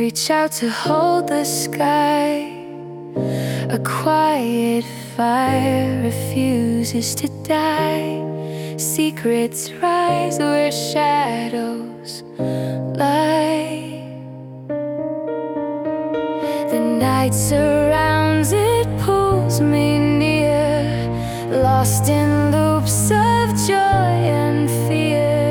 reach out to hold the sky. A quiet fire refuses to die. Secrets rise where shadows lie. The night surrounds, it pulls me near, lost in loops of joy and fear.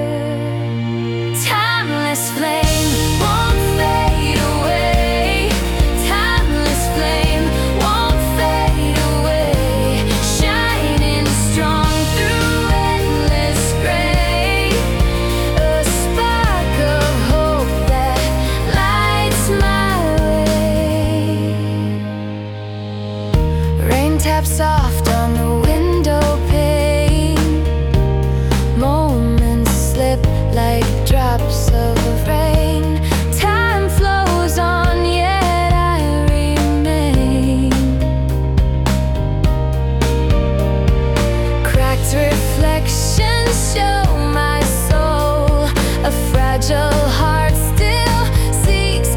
Timeless flame won't fade away. Timeless flame won't fade away. Shining strong through endless gray. A spark of hope that lights my way. Rain taps soft on the window pane. Moments slip like drops of rain. Time flows on, yet I remain. Cracked reflections show my soul. A fragile heart still seeks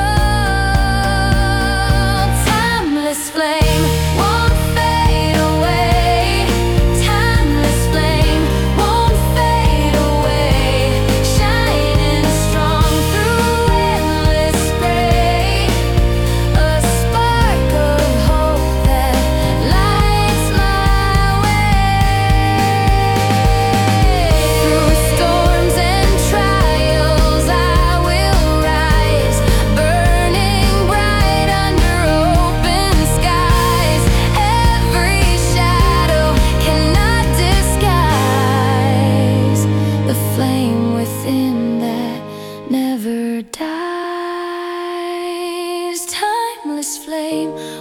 control. Timeless flame won't fade away. Timeless flame won't fade away. Shining strong through endless gray. A spark of hope that lights my way. Through storms and trials I will rise, burning bright under open skies. Every shadow cannot disguise the flame within that never dies. Timeless flame